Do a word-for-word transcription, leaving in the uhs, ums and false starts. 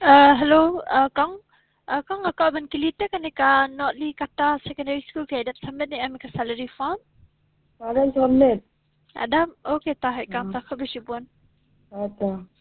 Uh, hello, uh, Kang. Uh, Kang, ako aban kilita ka ni ka no li kata secondary school kay dat sambil ni ami ka salary farm. Padan somnet. Adam, okay tahe kang Ah. ta kabisibon. Acha.